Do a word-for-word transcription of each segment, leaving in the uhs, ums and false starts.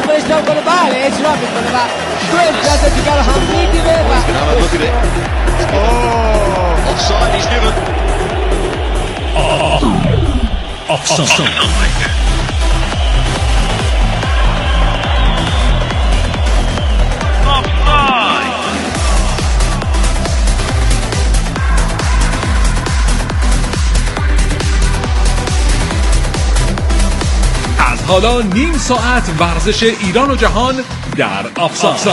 dopo estramo con le balle eccolo con le balle tu entrate a giocare a Hamidi oh offside he's given oh offside حالا نیم ساعت ورزش ایران و جهان در آفساید.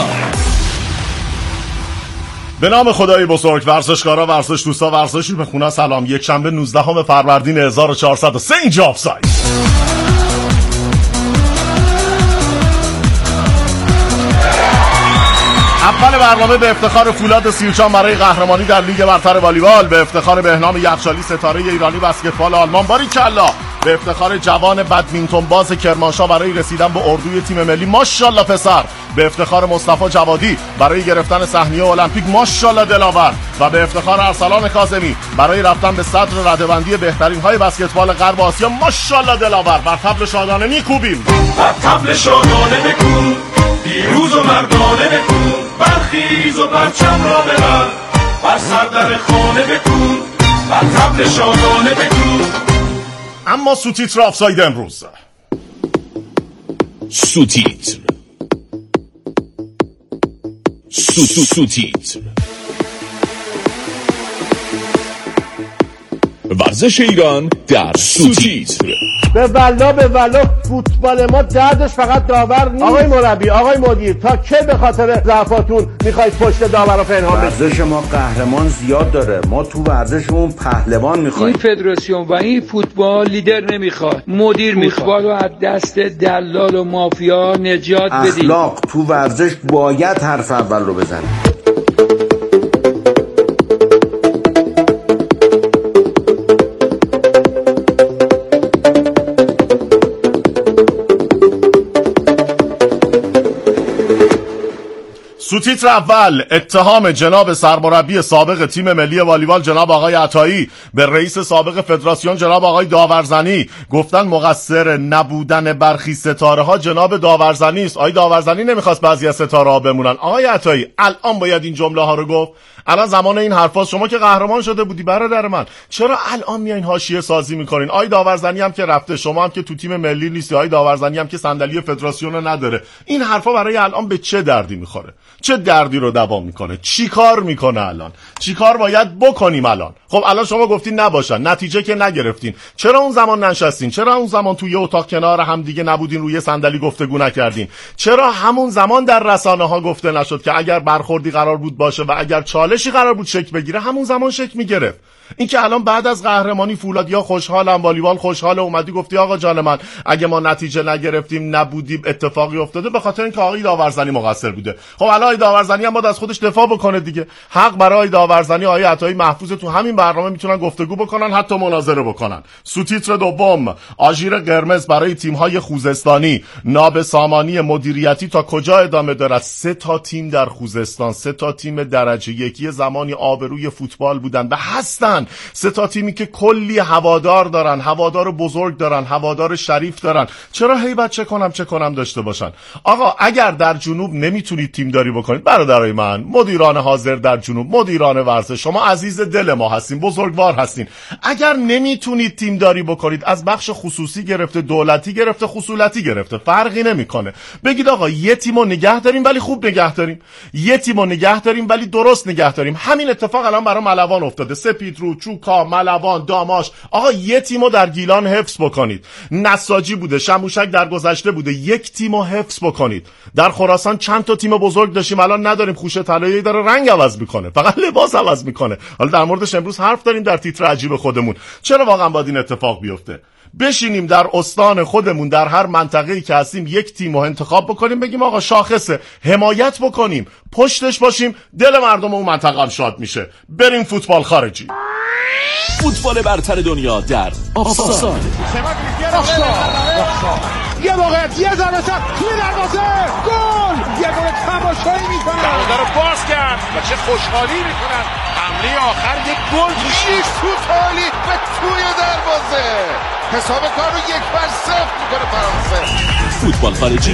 به نام خدای بزرگ، ورزشکارا، ورزش دوستا، ورزشی به خونه سلام. یک شنبه نوزدهم فروردین هزار و چهارصد و سه اینجا آفساید. اول برنامه به افتخار فولاد سیوچان برای قهرمانی در لیگ برتر والیبال، به افتخار بهنام یخچالی ستاره ایرانی بسکتبال آلمان، باریکلا به افتخار جوان بدمینتون باز کرمانشاه برای رسیدن به اردوی تیم ملی، ماشاءالله پسر، به افتخار مصطفی جوادی برای گرفتن سهمیه المپیک، ماشاءالله دلاور، و به افتخار ارسلان کاظمی برای رفتن به صدر رده‌بندی بهترین های بسکتبال غرب آسیا، ماشاءالله دلاور. بر طبل شادانه میکوبیم، بر طبل شادانه بکوب، پیروز و مردانه بکوب، برخیز و پرچم را ببر، بر سردر خانه بکوب، بر طبل شادانه بکوب. اما سوتیتر آفساید امروز. سوتیتر سو سو سوتیتر ورزش ایران در سوتیتر. به والله به والله فوتبال ما دردش فقط داور نیست. آقای مربی، آقای مدیر، تا کی به خاطر ضعفاتون میخواید پشت داور رو پنهان بکنید؟ ورزش ما قهرمان زیاد داره، ما تو ورزشمون پهلوان میخوایم. این فدراسیون و این فوتبال لیدر نمیخواد، مدیر میخواد. فوتبال رو از دست دلال و مافیا نجات بدید. اخلاق تو ورزش باید حرف اول رو بزنه. سوتیتر اول، اتهام جناب سرمربی سابق تیم ملی والیبال جناب آقای عطایی به رئیس سابق فدراسیون جناب آقای داورزنی. گفتن مقصر نبودن برخی ستاره ها جناب داورزنی است. آقای داورزنی نمیخواست بعضی از ستاره ها بمونن. آقای عطایی الان باید این جمله ها رو گفت؟ الان زمان این حرفاست. شما که قهرمان شده بودی برادر من، چرا الان میایین حاشیه سازی میکنین؟ آقای داورزنی هم که رفته، شما هم که تو تیم ملی نیستی، آقای داورزنی هم که صندلی فدراسیون رو نداره. این حرفا برای الان به چه دردی میخوره؟ چه دردی رو دوا میکنه؟ چی کار میکنه الان؟ چی کار باید بکنیم الان؟ خب الان شما گفتین نباشن، نتیجه که نگرفتین، چرا اون زمان ننشستین؟ چرا اون زمان توی اتاق کنار هم دیگه نبودین، روی صندلی گفتگو نکردین؟ چرا همون زمان در رسانه ها گفته نشد که اگر برخوردی قرار بود باشه و اگر چالشی قرار بود شکل بگیره همون زمان شکل میگرفت؟ این که الان بعد از قهرمانی فولادیا خوشحالم، والیبال خوشحال، اومدی گفتی آقا جان من اگه ما نتیجه نگرفتیم نبودیم اتفاقی افتاده به خاطر اینکه آقای داورزنی مقصر بوده. خب الان آقای داورزنی هم باید از خودش دفاع بکنه دیگه. حق برای داورزنی آقای عطایی محفوظ، تو همین برنامه میتونن گفتگو بکنن، حتی مناظره بکنن. سوتیتر دوم، آژیر قرمز برای تیم‌های خوزستانی، ناب سامانی مدیریتی تا کجا ادامه دارد؟ سه تا تیم در خوزستان، سه تا تیم درجه یکی زمانی آبروی فوتبال بودن و هستن. سه تا تیمی که کلی هوادار دارن، هوادار بزرگ دارن، هوادار شریف دارن. چرا هیبت چه کنم چه کنم داشته باشن؟ آقا اگر در جنوب نمیتونید تیم داری بکنید، برادرای من، مدیران حاضر در جنوب، مدیران ورزش، شما عزیز دل ما هستین، بزرگوار هستین. اگر نمیتونید تیم داری بکنید، از بخش خصوصی گرفته، دولتی گرفته، خصولتی گرفته، فرقی نمیکنه. بگید آقا یه تیمو نگه داریم ولی خوب نگه داریم، یه تیمو نگه داریم ولی درست نگه داریم. همین اتفاق الان برای ملوان افتاده. سپیدرود، چوکا، ملوان، داماش. آقا یه تیمو در گیلان حفظ بکنید. نساجی بوده، شموشک در گذشته بوده، یک تیمو حفظ بکنید. در خراسان چند تا تیم بزرگ داشتیم، الان نداریم. خوشه طلایی داره رنگ عوض میکنه، فقط لباس عوض میکنه. حالا در موردش امروز حرف داریم در تیتر عجیب خودمون. چرا واقعا باید این اتفاق بیفته؟ بشینیم در استان خودمون، در هر منطقه‌ای که هستیم، یک تیمو انتخاب بکنیم، بگیم آقا شاخصه، حمایت بکنیم، پشتش باشیم، دل مردم اون منطقه هم شاد میشه. بریم فوتبال خارجی. فوتبال برتر دنیا در آفساید. یه موقعیت یه ضربه سر توی دروازه گل یه گل تماشایی میکنن دروازه رو باز کرد و چه خوشحالی میکنن حمله آخر یک گل توشیش تو تالی و توی دروازه حساب کار رو یک بر صفر میکنه فرانسه. فوتبال خارجی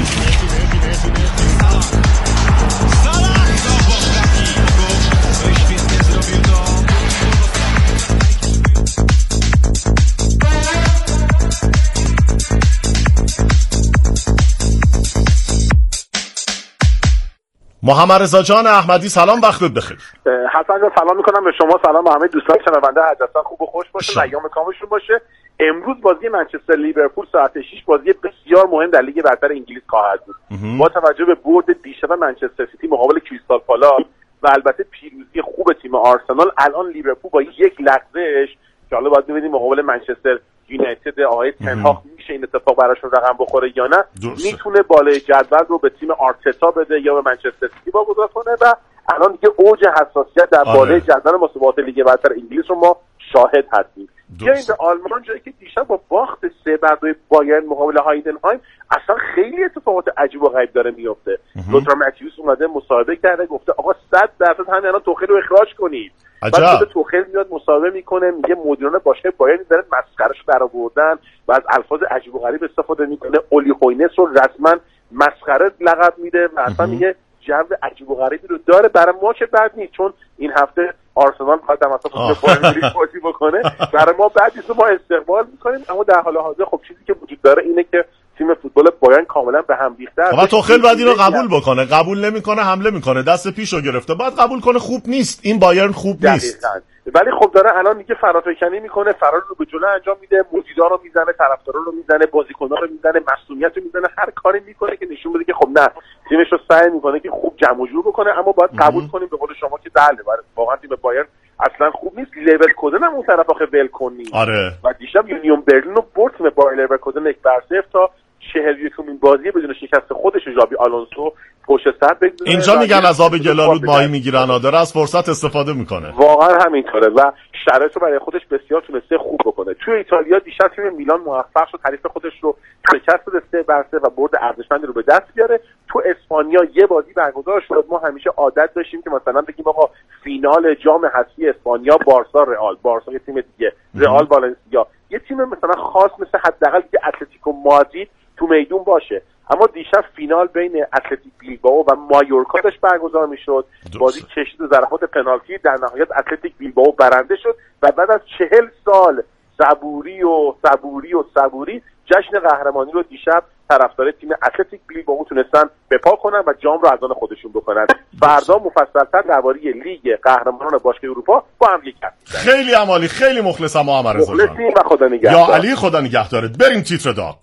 محمد رضا جان احمدی سلام، وقتت بخیر. حسن جان سلام میکنم به شما، سلام به همه دوستان شنونده حدثا خوب و خوش باشه، ایام کامشون باشه. امروز بازی منچستر لیورپول ساعت شش بازی بسیار مهم در لیگ برتر انگلیس خواهد بود. با توجه به برد دیشب منچستر سیتی مقابل کریستال پالاس و البته پیروزی خوب تیم آرسنال، الان لیورپول با یک لغزش که حالا باید ببینیم مقابل منچستر یونایتد آقای تنهاخ میشه این اتفاق براشون رقم بخوره یا نه، میتونه بالای جدول رو به تیم آرتتا بده یا به منچستر سیتی واگذار کنه و الان دیگه اوج حساسیت در بالای جدول مسابقات لیگ برتر انگلیس رو ما شاهد هستیم. بیاییم به آلمان، جایی که دیشب با باخت سه بر دو بایرن مقابل هایدنهایم اصلا خیلی اتفاقات عجیب و غریب داره میفته. لوتار ماتیوس اومده مصاحبه کرده گفته آقا صد درصد همین الان توخیل رو اخراج کنید. بعد توخیل میاد مصاحبه میکنه میگه مدیران باشگاه بایرن دارن مسخرهشو درآوردن و از الفاظ عجیب و غریب استفاده میکنه. اولی هوینس رو رسما مسخره لقب میده و اصلا میگه جو عجیب و غریبی رو داره. برای ما که بد نیست چون این هفته آرسنال باید در مسابقات بایرن بازی بکنه، برای ما بد نیست، ما استقبال میکنیم. اما در حال حاضر خب چیزی که وجود داره اینه که تیم فوتبال بایرن کاملا به هم ریخته است. و توخیل باید اینو قبول بکنه، قبول نمیکنه حمله میکنه، دست پیشو گرفته، باید قبول کنه خوب نیست، این بایرن خوب نیست. ولی خب داره الان میگه فرافکنی میکنه، فرار رو به جلو انجام میده، مدیرا رو میزنه، طرفدارا رو میزنه، بازیکن‌ها رو میزنه، مسئولیت رو میزنه، هر کاری میکنه که نشون بده که خب نه، تیمش رو سعی میکنه که خوب جمع و جور بکنه. اما باید قبول کنیم به قول شما که بله واقعا تیم بایرن اصلا خوب نیست. لیورکوزن هم اون طرف آخه ولکن نیست. آره. و دیشب یونیون برلین رو برد تیم بایر لیورکوزن یک بر صفر تا چهل و یکمین بازی بدون شکست خودش ژابی آلونسو پشت سر بگذاره. اینجا میگن از آب گلالود ماهی میگیرن، داره از فرصت استفاده میکنه. واقعا همینطوره و شرایط رو برای خودش بسیار تونسته خوب بکنه. توی ایتالیا دیشب تیم میلان موفق شد حریف خودش رو شکست بده سه بر سه و برد ارزشمندی رو به دست بیاره. تو اسپانیا یه بازی برگزار شد، ما همیشه عادت داشتیم که مثلا بگیم آقا فینال جام حذفی اسپانیا بارسا رئال، بارسا یه تیم دیگه، رئال والنسیا، یه تیم مثلا خاص مثل حداقل که اتلتیکو مادرید تو میدون باشه. اما دیشب فینال بین اتلتیک بیلبائو و مایورکا داشت برگزار میشد، بازی کشید و ضربات پنالتی، در نهایت اتلتیک بیلبائو برنده شد و بعد از چهل سال صبوری و صبوری و صبوری جشن قهرمانی رو دیشب طرفدار تیم اتلتیک بیلبائو تونستن بپا کنن و جام رو از آن خودشون بکنن. فردا مفصل‌تر درباره لیگ قهرمانان باشگاه اروپا با هم یک حرف می‌زنیم. خیلی عمالی، خیلی مخلصم محمد رضا جان. مخلصیم و خدا نگهدار. یا علی خدا نگهدارت. بریم تیتر داغ.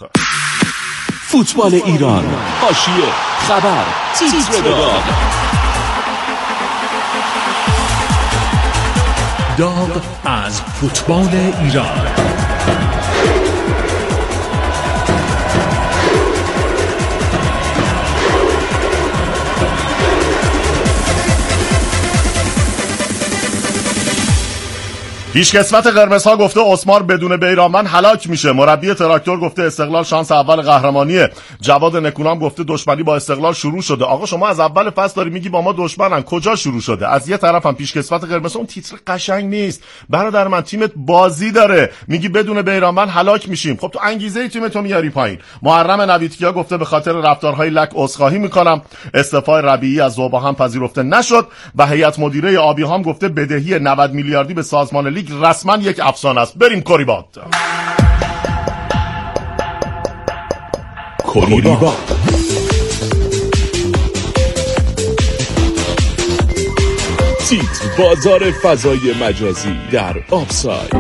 فوتبال ایران، حاشیه، خبر، تیتر داغ. داغ از فوتبال ایران. پیشکسوت قرمزها گفته اسمار بدون بیرانوند هلاک میشه. مربی تراکتور گفته استقلال شانس اول قهرمانیه. جواد نکونام گفته دشمنی با استقلال شروع شده. آقا شما از اول فصل داری میگی با ما دشمنن، کجا شروع شده؟ از یه طرفم پیشکسوت قرمزها اون تیتر قشنگ نیست. برادر من تیمت بازی داره، میگی بدون بیرانوند هلاک میشیم. خب تو انگیزه تیمتو میاری پایین. محرم نویدکیا گفته به خاطر رفتارهای لک عذرخواهی میکنم. استعفای ربیعی از ذوبا هم پذیرفته نشد و هیئت مدیره آبی هم گفته بدهی نود میلیاردی به سازمان لیگ رسما یک افسانه است. بریم کوریبات. کوریبات تیتر بازار فضای مجازی در آفساید.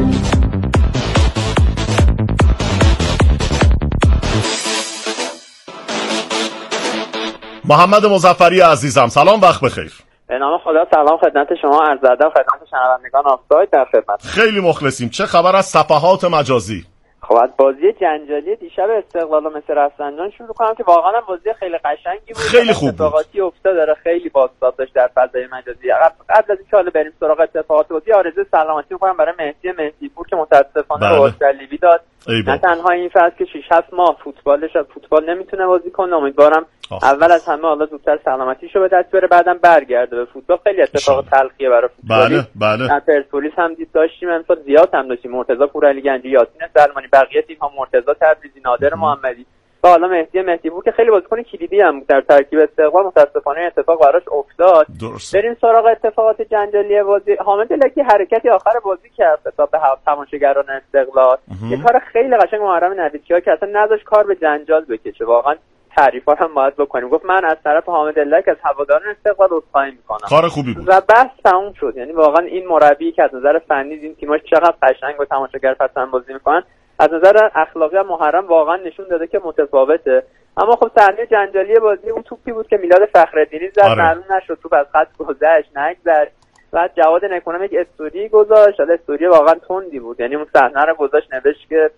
محمد مظفری عزیزم سلام، وقت بخیر. به نام خدا سلام خدمت شما، عرض ادب خدمت شنوندگان آفساید در خدمت. خیلی مخلصیم. چه خبر از صفحات مجازی؟ خب از بازی جنجالی دیشب استقلال و مصر رفسنجان شروع کنم که واقعا بازی خیلی قشنگی بود، خیلی خوب بود، اتفاقاتی افتاد، داره خیلی بازداشت داشت در فضای مجازی. قبل از اینکه حالا بریم سراغ اتفاقات بازی، آرزوی سلامتی می‌کنم برای مهدی مهدی‌پور که متأسفانه رشد لیبی داد. نه تنها این فصل که شش هفت ماه فوتبالش فوتبال نمیتونه بازی کنه، امیدوارم آه. اول از همه حالا زودتر سلامتیشو به دست بیاره، بعدم برگرده به فوتبال. خیلی اتفاق تلخیه برای فوتبال. بله بله. در پرسپولیس هم دید داشتیم، امسال زیاد هم داشتیم، مرتضی پورعلی گنجی، یاسین سلمانی، بقیه تیم‌ها، مرتضی تبریزی، نادر محمدی و حالا مهدی مهدی‌پور که خیلی بازیکن کلیدی هم در ترکیب استقلال، متأسفانه اتفاق براش افتاد. درست. بریم سراغ اتفاقات جنجالی بازی. حامد لکی حرکتی آخر بازی کرد خطاب به تماشاگران استقلال، یه کار خیلی قشنگ محرم نویدکیا که اصلا نذاش کار به جنجال بکشه، واقعا تعریفا هم باید بکنیم. گفت من از طرف حامد لک از هواداران استقلال عذرخواهی میکنم. کار خوبی بود و بس تموم شد. یعنی واقعا این مربی که از نظر فنی این تیم‌ها چقدر قشنگ با تماشاگر پسند بازی میکنن، از نظر اخلاقی هم محرم واقعا نشون داده که متفاوته. اما خب صحنه جنجالی بازی اون توپی بود که میلاد فخرالدینی زد، آره. معلوم نشد توپ از خط گذشت نگذشت. بعد جواد نکنم یک استوری گذاشت، استوری واقعا تندی بود، یعنی اون صحنه رو گذاشت نوشت که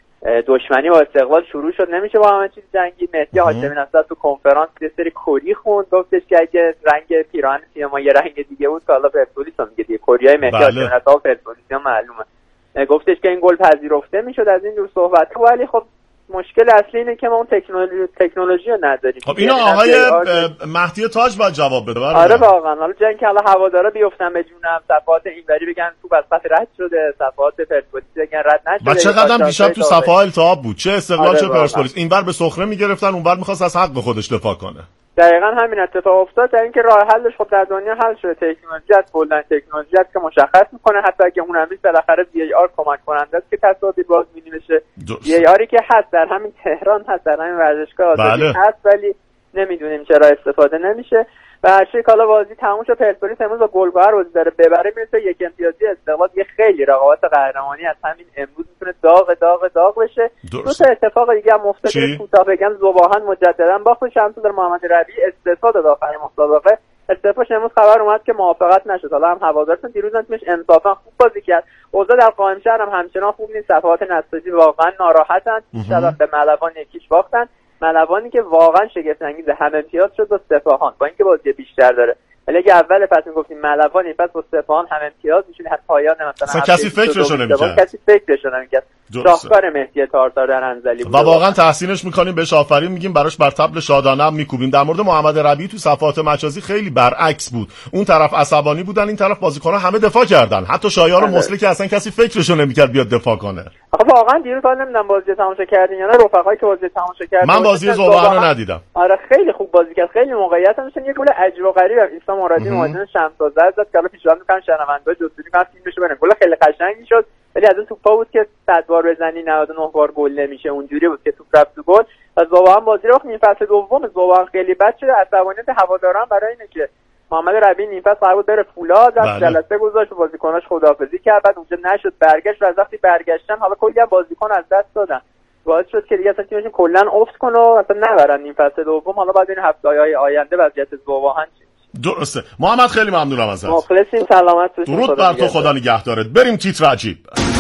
دشمنی با استقلال شروع شد، نمیشه با همه چیز جنگی. مهدی هاشمی نصر تو کنفرانس یه سری کری خوند، گفتش که اگه رنگ پیراهن سیما یه رنگ دیگه بود که حالا پرسپولیس هم میگه دیگه، کریای مهدی هاشمی نصر پرسپولیس معلومه. گفتش که این گل پذیرفته میشد از این جور صحبت، ولی خب مشکل اصلی اینه که ما اون تکنولوژی تکنولوژی رو نداریم. خب اینا آقای مهدی تاج باید جواب بده. آره واقعا. حالا جنگ که حالا هوادارا بیفتن به جونم، صفحات اینوری بگن توپ از خط رد شده، صفحات پرسپولیس بگن رد نشده. و چقدر دیشب تو صفحه التهاب بود، چه استقلال آره چه پرسپولیس، اینور به سخره میگرفتن، اونور می‌خواست از حق خودش دفاع کنه. دقیقاً همین اتفاق افتاد. در اینکه راه حلش خب در دنیا حل شده، تکنولوژی است، کلاً تکنولوژی است که مشخص میکنه، حتی اگه اون همیشه بالاخره وی ای آر کمک کننده است که تصادی باز بینی بشه. وی ای آری که هست در همین تهران هست، در همین ورزشگاه آزادی هست، ولی نمیدونیم چرا استفاده نمیشه. و هر چی کالا بازی تموم شد، پرسپولیس امروز با گلگهر بازی داره ببره، میرسه یک امتیازی استقلال. یه خیلی رقابت قهرمانی از همین امروز میتونه داغ داغ داغ بشه. دو تا اتفاق دیگه هم افتاد، کوتاه بگم، ذوباهن مجددا باخت شمس‌الدین محمد ربیعی، استعفا داد آخر مسابقه. استعفاش امروز خبر اومد که موافقت نشد. حالا هم هوادارتون دیروز تیمش انصافا خوب بازی کرد. اوضاع در قائمشهر هم همچنان خوب نیست، صفحات نساجی واقعا ناراحتن، شب به ملوان یکیش باختن. ملوانی که واقعا شگفت انگیز هم امتیاز شد با سپاهان، با اینکه بازی بیشتر داره. ولی اگه اول پس میگفتیم ملوان این پس با سپاهان هم امتیاز میشونه، حتی پایان مثلا کسی فکرشو نمی‌کرد. کسی فکرشو نمی‌کرد. شاهکار مهدی تارتار در انزلی بود و واقعا تحسینش می‌کنیم، بهش آفرین میگیم، براش بر طبل شادانه هم میکوبیم. در مورد محمد ربیعی تو صفحات مجازی خیلی برعکس بود، اون طرف عصبانی بودن، این طرف بازیکن‌ها همه دفاع کردن، حتی شایان و مسلی که اصلا کسی فکرشو نمی‌کرد بیاد دفاع کنه. آخه واقعا دیروز حالا نمیدونم بازی تماشا کردین یا نه، رفقایی که بازی تماشا کردن، من بازی ذوباهن رو ندیدم. آره خیلی خوب بازی کرد، خیلی موقعیت هم داشتن. یه گل عجیب و غریب عیسی مرادی اومدن شمس‌زاده زد که حالا پیشنهاد می‌کنم شنونده‌ها جستجو کنن فیلم بشه ببینن. گل خیلی قشنگی شد، ولی از اون توپا بود که صد بار بزنی نود و نه بار گل نمیشه، اونجوری بود که توپ رفت تو گل. و ذوباهن بازی رو نیم فصل دوم ذوباهن خیلی بد شده، عصبانیت هواداران برای اینه که محمد ربیعی نیم فصل قرار بود بره فولاد، از جلسه گذاشت و بازیکناش خداحافظی کرد، بعد اونجا نشد، برگشت و از وقتی برگشتن حالا کلی هم بازیکن از دست دادن، باعث شد که دیگه اصلا تیمشون کلا افت کنه و اصلا نبرن نیم فصل دوم. حالا بعد این هفته‌های آینده وضعیت ذوباهن درسته. محمد خیلی ممنونم ازت. مخلصیم، سلامت باشید. درود بر تو، خدا نگهدارت. بریم تیتر عجیب.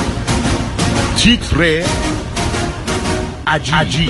تیتر عجیب, عجیب.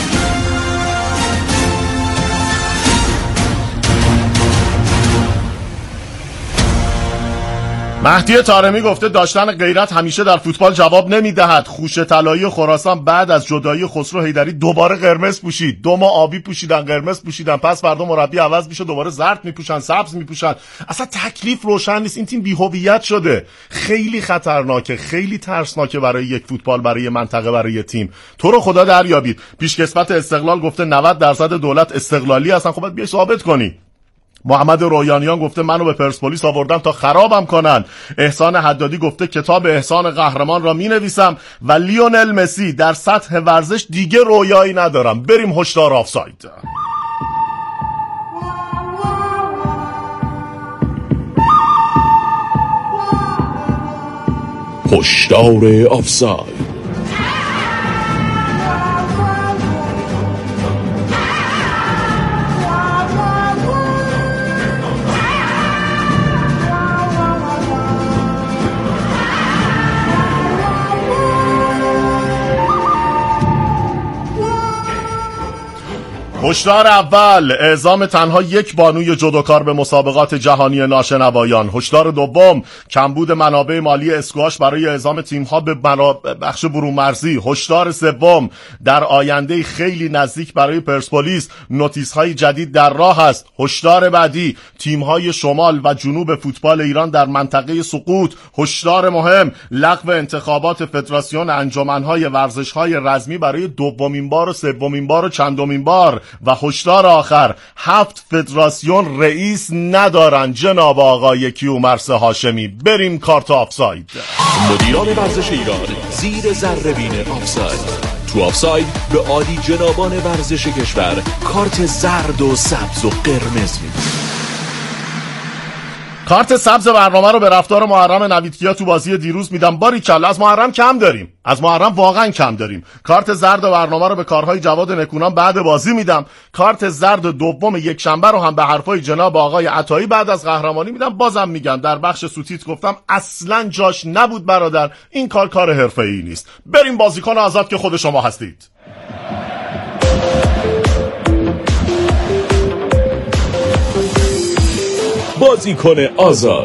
مهدی طارمی گفته داشتن غیرت همیشه در فوتبال جواب نمیدهد. خوشه طلایی خراسان بعد از جدایی خسرو حیدری دوباره قرمز پوشید، دو ماه آبی پوشیدن، قرمز پوشیدن، پس فردا مربی عوض میشه دوباره زرد میپوشن، سبز میپوشن. اصلا تکلیف روشن نیست، این تیم بی‌هویت شده. خیلی خطرناکه، خیلی ترسناکه برای یک فوتبال، برای منطقه، برای تیم. تو رو خدا دریابید. پیشکسوت استقلال گفته نود درصد دولت استقلالی هستن، خب باید بیای ثابت کنی. محمد رویانیان گفته منو به پرسپولیس آوردن تا خرابم کنن. احسان حدادی گفته کتاب احسان قهرمان را می نویسم و لیونل مسی در سطح ورزش دیگه رویایی ندارم. بریم هشدار آفساید. هشدار آفساید. هشدار اول، اعزام تنها یک بانوی جودوکار به مسابقات جهانی ناشنوایان. هشدار دوم، کمبود منابع مالی اسکواش برای اعزام تیم‌ها به بخش برون مرزی. هشدار سوم، در آینده خیلی نزدیک برای پرسپولیس نوتیس‌های جدید در راه است. هشدار بعدی، تیم‌های شمال و جنوب فوتبال ایران در منطقه سقوط. هشدار مهم، لغو انتخابات فدراسیون انجمن‌های ورزش‌های رزمی برای دومین بار و سومین بار و چندمین بار. و هشدار آخر، هفت فدراسیون رئیس ندارن جناب آقای کیومرث هاشمی. بریم کارت آفساید. مدیران ورزش ایران زیر ذره‌بین آفساید. تو آفساید به عالی جنابان ورزش کشور کارت زرد و سبز و قرمز میدن. کارت سبز برنامه رو به رفتار محرم نویدکیا تو بازی دیروز میدم. باریکلا، از محرم کم داریم، از محرم واقعا کم داریم. کارت زرد برنامه رو به کارهای جواد نکونام بعد بازی میدم. کارت زرد دوم یک شنبه رو هم به حرفای جناب آقای عطایی بعد از قهرمانی میدم. بازم میگم در بخش سوتیت گفتم اصلا جاش نبود برادر، این کار کار حرفه‌ای نیست. بریم بازیکن آزاد که خود شما هستید. بازیکن آزاد.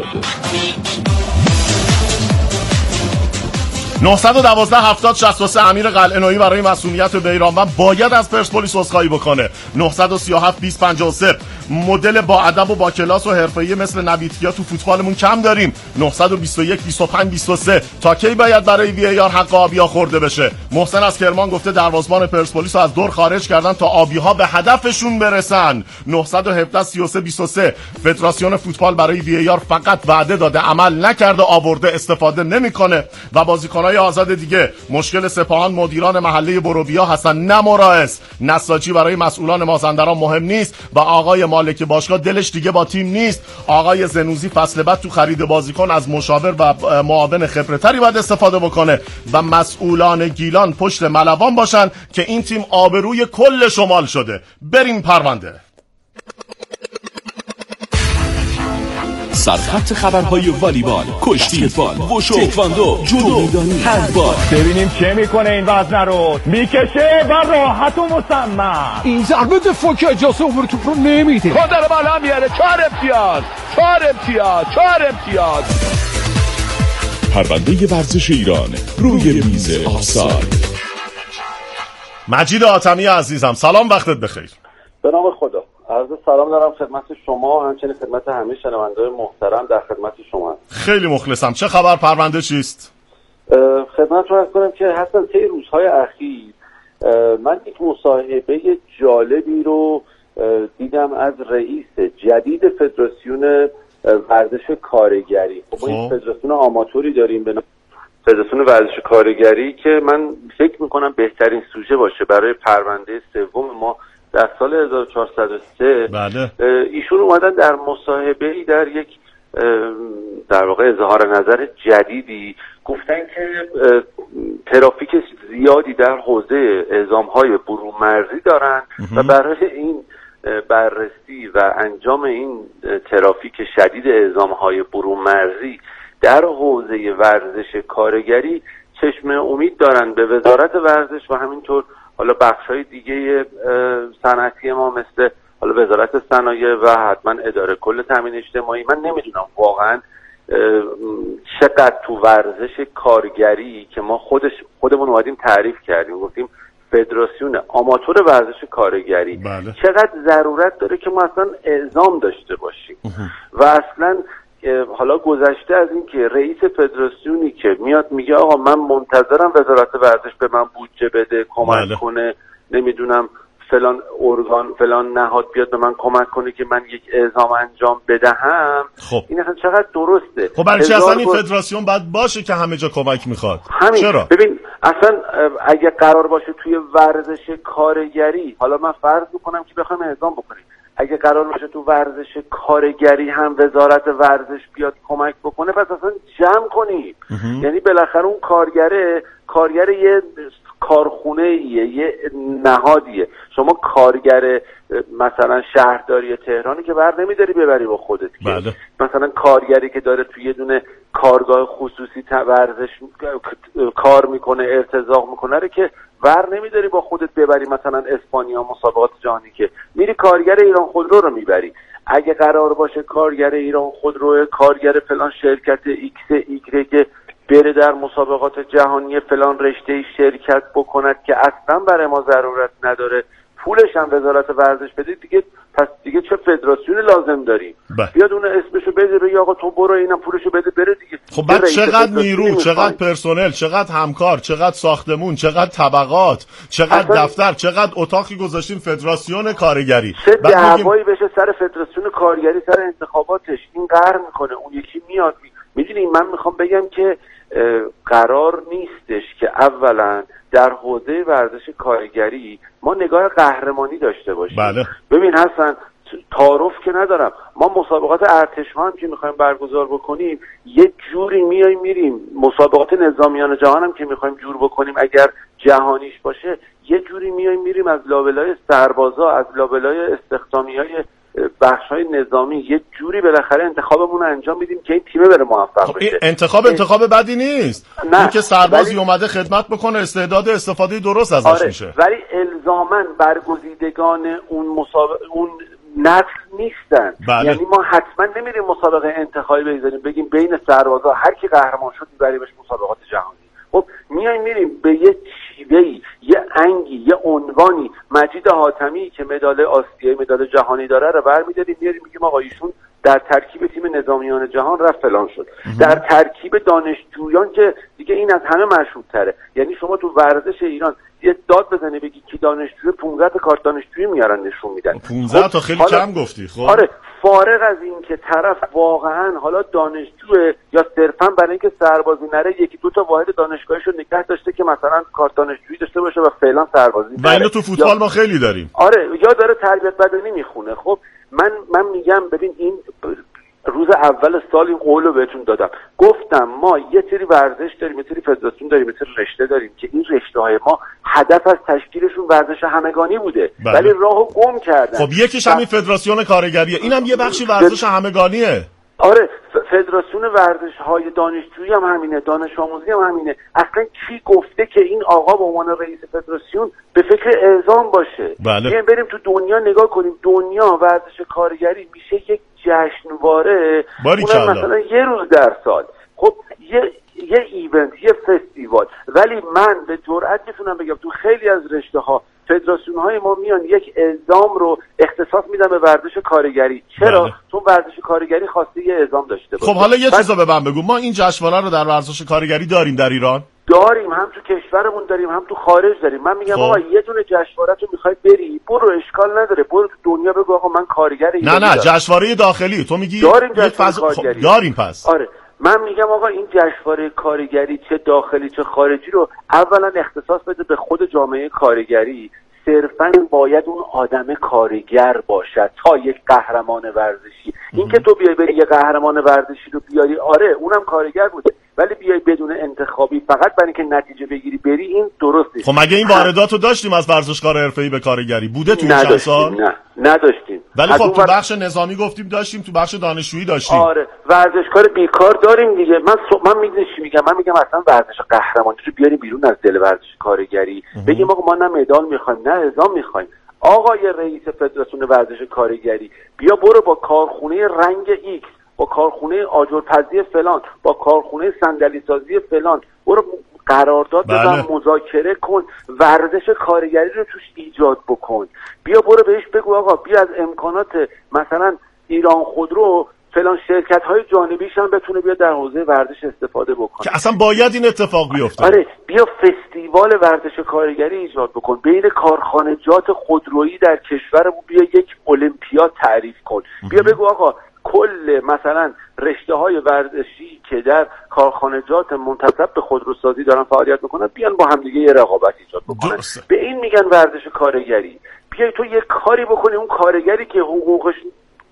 نه یک دو هفتاد شصت و سه امیر قلعه‌نویی برای مسئولیت بیرانوند باید از پرسپولیس عذرخواهی بکنه. نه سه هفت بیست پنجاه و سه مدل با ادب و با کلاس و حرفه‌ای مثل نویدکیا تو فوتبالمون کم داریم. نه دو یک بیست و پنج بیست و سه تا کی باید برای وی ای آر حق آبیا خورده بشه؟ محسن از کرمان گفته دروازه‌بان پرسپولیس رو از دور خارج کردن تا آبی‌ها به هدفشون برسن. نه یک هفت سی و سه بیست و سه فدراسیون فوتبال برای وی ای آر فقط وعده داده، عمل نکرده، آورده استفاده نمیکنه. و بازیکن‌های آزاد دیگه، مشکل سپاهان مدیران محله بروبیا هستن، نه مراعس. نساجی برای مسئولان مازندران مهم نیست و آقای مالک باشگاه دلش دیگه با تیم نیست. آقای زنوزی فصل بعد تو خرید بازیکن از مشاور و معاون خبره‌تری باید استفاده بکنه و مسئولان گیلان پشت ملوان باشن که این تیم آبروی کل شمال شده. بریم پرونده. سرخط خبرهای والیبال، کشتی بال، وشو، تکواندو، جودو میدانی، هندبال. ببینیم چه میکنه این وزنه رو. میکشه و راحت و مصمم. این ضربه دفاع که اجازه عبور توپ رو نمیده. خود داره بالا میاره. چهار امتیاز چهار امتیاز چهار امتیاز. پرونده ورزش ایران روی میز آفساید. مجید آتمی عزیزم، سلام، وقتت بخیر. به نام خدا. عرض سلام دارم خدمت شما و همچنین خدمت همه شنونده‌های محترم در خدمت شما. خیلی مخلصم. چه خبر؟ پرونده چیست؟ خدمت رو عرض کنم که حسن طی روزهای اخیر من یک مصاحبه جالبی رو دیدم از رئیس جدید فدراسیون ورزش کارگری. خب ما این فدراسیون آماتوری داریم به نام فدراسیون ورزش کارگری که من فکر میکنم بهترین سوژه باشه برای پرونده سوم ما در سال هزار و چهارصد و سه. بله. ایشون اومدن در مصاحبه‌ای در یک در واقع اظهار نظر جدیدی گفتن که ترافیک زیادی در حوزه اعزام‌های برون مرزی دارن و برای این بررسی و انجام این ترافیک شدید اعزام‌های برون مرزی در حوزه ورزش کارگری چشم امید دارن به وزارت ورزش و همینطور حالا بخش‌های دیگه صنعتی ما مثل حالا وزارت صنایع و حتما اداره کل تامین اجتماعی. من نمیدونم واقعا چقدر تو ورزش کارگری که ما خودش خودمون اومدیم تعریف کردیم، گفتیم فدراسیون آماتور ورزش کارگری، بله. چقدر ضرورت داره که ما اصلا اعزام داشته باشیم و اصلا حالا گذشته از این که رئیس فدراسیونی که میاد میگه آقا من منتظرم وزارت ورزش به من بودجه بده، کمک بله. کنه، نمیدونم فلان ارگان فلان نهاد بیاد به من کمک کنه که من یک اعزام انجام بدهم. خب این اصلا چقدر درسته؟ خب برای چی اصلا این فدراسیون باید باشه که همه جا کمک میخواد؟ همین. چرا؟ ببین اصلا اگه قرار باشه توی ورزش کارگری، حالا من فرض میکنم که بخوایم اعزام بکنیم، اگه قرار باشه تو ورزش کارگری هم وزارت ورزش بیاد کمک بکنه، پس اصلا جمع کنیم. یعنی بالاخره اون کارگره کارگر یه کارخونه ایه، یه نهادیه. شما کارگر مثلا شهرداری تهرانی که بر نمیداری ببری با خودت. بله. مثلا کارگری که داره توی یه دونه کارگاه خصوصی ورزش کار میکنه، ارتزاق میکنه رو که ور نمیداری با خودت ببری مثلا اسپانیا مسابقات جهانی، که میری کارگر ایران خودرو رو میبری. اگه قرار باشه کارگر ایران خودرو، کارگر فلان شرکت ایکس ایگرگ بره در مسابقات جهانی فلان رشته شرکت بکند که اصلا برای ما ضرورت نداره، پولش هم وزارت ورزش بده دیگه، پس دیگه چه فدراسیون لازم داریم؟ بیاد اون اسمشو بده بگه آقا تو برو اینم پولشو بده بره دیگه. خب بعد چقدر نیرو، چقدر پرسنل، چقدر همکار، چقدر ساختمون، چقدر طبقات، چقدر دفتر، چقدر اتاقی گذاشتیم فدراسیون کارگری. چه دعوایی بشه سر فدراسیون کارگری سر انتخاباتش، این قهر میکنه اون یکی میاد. میدونی من میخوام بگم که قرار نیستش که اولا در حوزه ورزش کارگری ما نگاه قهرمانی داشته باشیم. بله. ببین حسن، تعارف که ندارم، ما مسابقات ارتشمان که میخوایم برگزار بکنیم یه جوری میایم میریم، مسابقات نظامیان جهان هم که میخوایم جور بکنیم اگر جهانیش باشه یه جوری میایم میریم از لابلای سربازا، از لابلای استخدامیای بخش‌های نظامی یه جوری بالاخره انتخابمون رو انجام میدیم که این تیم بره موفق بشه. انتخاب انتخاب بدی نیست. این که سربازی ولی... اومده خدمت بکنه، استعداد استفاده درست ازش آره. میشه. ولی الزاماً برگزیدگان اون مسابقه اون نسل نیستن. بله. یعنی ما حتما نمیریم مسابقه انتخابی بذاریم بگیم بین سربازا هر کی قهرمان شد میبریمش مسابقات جهانی. خب میایم میریم به یه شیوهی، یه انگی، یه عنوانی. مجید حاتمی که مدال آسیایی، مدال جهانی داره رو برمی‌داریم میاریم میگیم آقا ایشون در ترکیب تیم نظامیان جهان رفت فلان شد. در ترکیب دانشجویان که دیگه این از همه مشهورتره. یعنی شما تو ورزش ایران یه داد بزنی بگی که دانشجوی پانزده تا کارت دانشجویی میارن نشون میدن. پانزده تا خیلی کم گفتی. خب آره، فارغ از این که طرف واقعا حالا دانشجوه یا صرفا برای اینکه سربازی نره یکی دو تا واحد دانشگاهیشو نگه داشته که مثلا کارت دانشجویی داشته باشه و فعلا سربازی و اینو تو فوتبال یا... ما خیلی داریم. آره، یا داره تربیت بدنی میخونه. خب من من میگم ببین این روز اول سال این قولو بهتون دادم، گفتم ما یه سری ورزش داریم، یه سری فدراسیون داریم، یه سری رشته داریم که این رشته‌های ما هدف از تشکیلشون ورزش همگانی بوده. بله. ولی راهو گم کردن. خب یکیش همین فدراسیون کارگریه، اینم یه بخشی ورزش همگانیه. آره، فدراسیون ورزش‌های دانشجویی هم همینه، دانش آموزی هم همینه. اصلا کی گفته که این آقا به عنوان رئیس فدراسیون به فکر اعزام باشه؟ بله. بیایم بریم تو دنیا نگاه کنیم. دنیا ورزش کارگری میشه یک جشنواره، اونم مثلا یه روز در سال. خب یه یه ایونت، یه فستیوال. ولی من به جرئت میتونم بگم تو خیلی از رشته‌ها فدراسیون های ما میان یک اعزام رو اختصاص میدن به ورزش کارگری. چرا؟ بله. چون ورزش کارگری خواسته یه اعزام داشته باشه. خب حالا یه چیزا به من بگو، ما این جشنواره رو در ورزش کارگری داریم در ایران؟ داریم، هم تو کشورمون داریم، هم تو خارج داریم. من میگم آقا یه دونه جشنواره تو میخوای بری، برو، اشکال نداره، برو تو دنیا بگو آقا من کارگر نه نه جشنواره داخلی تو میگی داریم فض... خب داریم پس. آره، من میگم آقا این جشنواره کارگری چه داخلی چه خارجی رو اولا اختصاص بده به خود جامعه کارگری. صرفاً باید اون آدم کارگر باشد تا یک قهرمان ورزشی. این که تو بیای بری یه قهرمان ورزشی رو بیاری، آره اونم کارگر بوده، ولی بیای بدون انتخابی فقط برای اینکه نتیجه بگیری بری، این درست نیست. خب مگه این واردات رو داشتیم از ورزشکار حرفه‌ای به کارگری؟ بوده تو این چند سال؟ نه نداشتیم. ولی خب تو بخش نظامی گفتیم داشتیم، تو بخش دانشجویی داشتیم. آره، ورزشکار بیکار داریم دیگه. من سو... من میدونی چی میگم؟ من میگم اصلا ورزش قهرمانی رو بیاریم بیرون از دل ورزش کارگری. بگیم آقا ما نه مدال میخوایم نه اعزام میخوایم. آقای رئیس فدراسیون ورزش کارگری، بیا برو با کارخونه رنگ ایکس، با کارخونه آجرپزی فلان، با کارخونه صندلی سازی فلان، برو قرارداد بزن، بله. مذاکره کن، ورزش کارگری رو توش ایجاد بکن. بیا برو بهش بگو آقا بیا از امکانات مثلا ایران خودرو فلان شرکت های جانبیش هم بتونه بیا در حوزه ورزش استفاده بکنه که اصلا باید این اتفاق بیفته. آره، بیا فستیوال ورزش کارگری ایجاد بکن، بین کارخانجات خودرویی در کشورمون بیا یک المپیاد تعریف کن. بیا بگو آقا کل مثلا رشته های ورزشی که در کارخانجات منتسب به خودروسازی دارن فعالیت میکنن بیان با همدیگه یه رقابت ایجاد بکنن. به این میگن ورزش کارگری. بیای تو یه کاری بکنی اون کارگری که حقوقش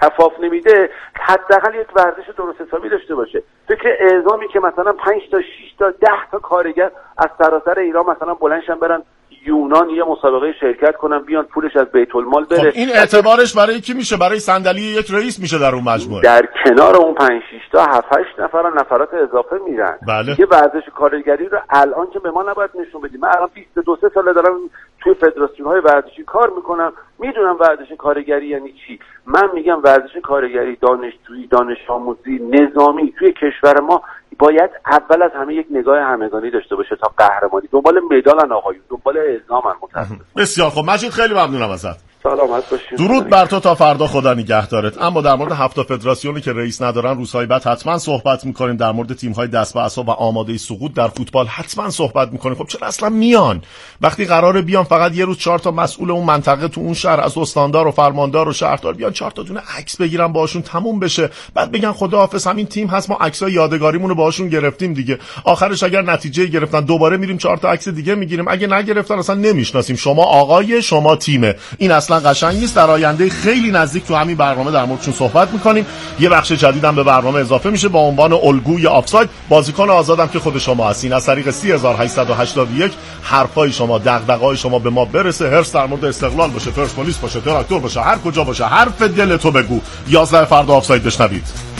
کفاف نمیده، حداقل یک ورزش درست حسابی داشته باشه. فکر اعزامی که مثلا پنج تا شش تا ده تا کارگر از سراسر ایران مثلا بلندشن برن یونان یه مسابقه شرکت کنن، بیان پولش از بیت المال بره. خب این اعتبارش برای کی میشه؟ برای صندلی یک رئیس میشه در اون مجموعه. در کنار اون پنج شش تا هفت هشت نفر نفرات اضافه میرن. بله. یه ورزش کارگری رو الان که به ما نباید نشون بدیم. من الان بیست و دو ساله دارم توی فدراسیون‌های ورزشی کار میکنم، میدونم ورزش کارگری یعنی چی. من میگم ورزش کارگری، دانشجویی، دانش آموزی، نظامی توی کشور ما باید اول از همه یک نگاه همگانی داشته باشه تا قهرمانی. دنبال مدالن آقایون، دنبال اعزامن. متاسفم. بسیار خب مجید، خیلی ممنونم ازت. سلامت باشید. درود بر تو تا فردا، خدا نگهدارت. اما در مورد هفت فدراسیونی که رئیس ندارن روزهای بعد حتما صحبت می‌کنیم. در مورد تیم‌های دست به عصا و آماده سقوط در فوتبال حتما صحبت می‌کنیم. خب چرا اصلا میان؟ وقتی قراره بیان فقط یه روز چهار تا مسئول اون منطقه تو اون شهر از استاندار و فرماندار و شهردار بیان چهار تا دونه عکس بگیرن باهاشون، تموم بشه، بعد بگن خداحافظ همین تیم هست، ما عکسای یادگاریمون رو باهاشون گرفتیم دیگه. آخرش اگر نتیجه گرفتن دوباره میریم چهار تا عکس دیگه میگیریم، اگه نگرفتن اصلا نمیشناسیم. شما آقای، شما تیمه. این اصلا قشنگ نیست. در آینده خیلی نزدیک تو همین برنامه در موردشون صحبت میکنیم. یه بخش جدیدم به برنامه اضافه میشه با عنوان الگوی آفساید. بازیکن آزادم که خود شما هستین. از طریق سه هزار و هشتصد و هشتاد و یک حرفای شما، دغدغه‌های شما به ما برسه. هرس در مورد استقلال باشه، پرسپولیس باشه، تراکتور باشه، هر کجا باشه، حرف دل تو بگو. یازده فردا آفساید بشنوید.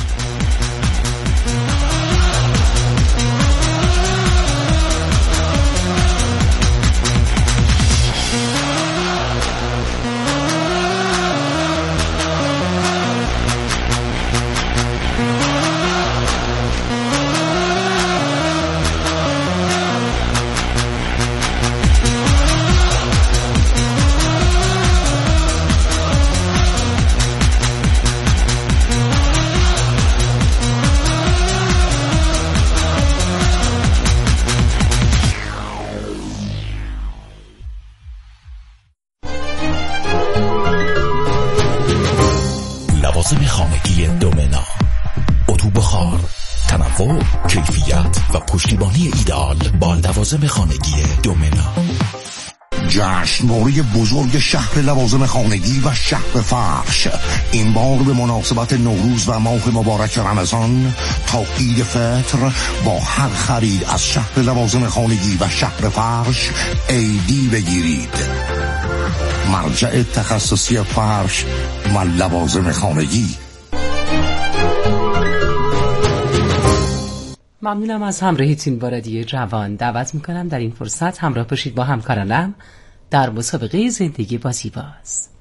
لوازم خانگی دومنا، اتو بخار، تنوع، کیفیت و پشتیبانی ایدئال با لوازم خانگی دومنا. جشنواره بزرگ شهر لوازم خانگی و شهر فرش این بار به مناسبت نوروز و ماه مبارک رمضان تا عید فطر با هر خرید از شهر لوازم خانگی و شهر فرش ایدی بگیرید. مرجع تخصصی فرش و لوازم خانگی. ممنونم از همراهیتون با رادیو جوان. دعوت میکنم در این فرصت همراه باشید با همکارانم در مسابقه زندگی با زیباست.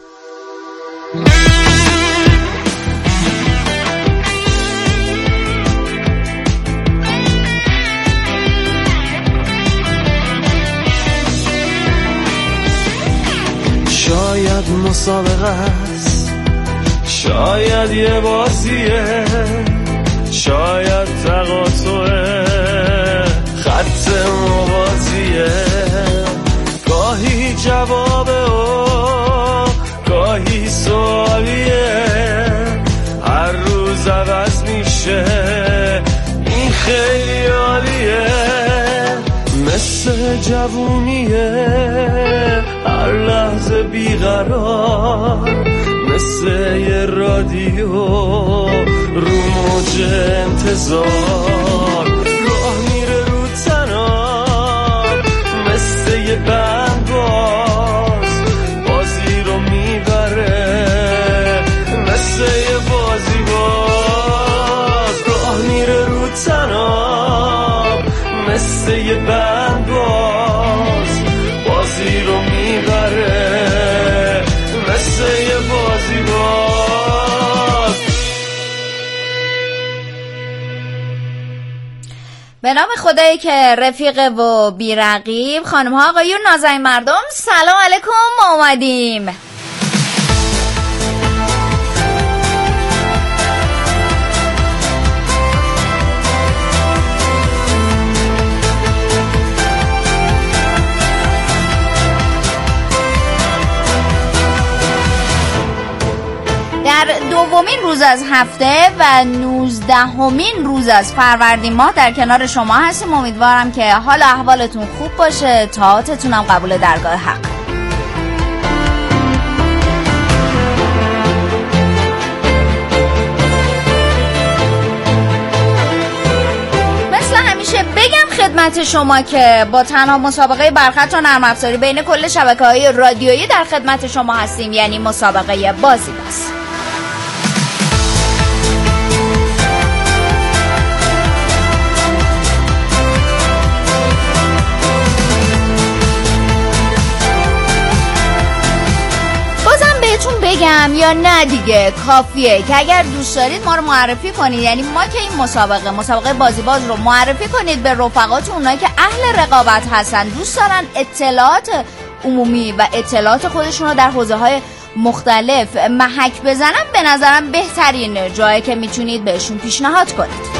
شاید مسابقه است، شاید یه بازیه، شاید تقاطعه، خط موازیه، گاهی جوابه و گاهی سوالیه، هر روز عوض میشه، این خیلی عالیه، مثل جوونیه، هر لحظه بیقرار، مثل یه رادیو رو موج انتظار، راه میره رو تنار، مثل یه بند باز، بازی رو میبره، مثل یه بازی باز، راه میره رو تنار، مثل یه بند باز، بازی رو میبره، مثل یه بازی باز. به نام خدایی که رفیق و بیرقیب. خانم ها آقایون نازنین مردم، سلام علیکم. ما اومدیم در دومین روز از هفته و نوزدهمین روز از فروردین ماه در کنار شما هستیم. امیدوارم که حال احوالتون خوب باشه، طاعاتتون هم قبول درگاه حق. خدمت شما که با تنها مسابقه برخط و نرم افزاری بین کل شبکه‌های رادیویی در خدمت شما هستیم، یعنی مسابقه بازی باز. بگم یا نه دیگه کافیه که اگر دوست دارید ما رو معرفی کنید، یعنی ما که این مسابقه مسابقه بازی باز رو معرفی کنید به رفقاتون، اونایی که اهل رقابت هستن، دوست دارن اطلاعات عمومی و اطلاعات خودشون رو در حوزه‌های مختلف محک بزنن، به نظرم بهترین جایی که میتونید بهشون پیشنهاد کنید.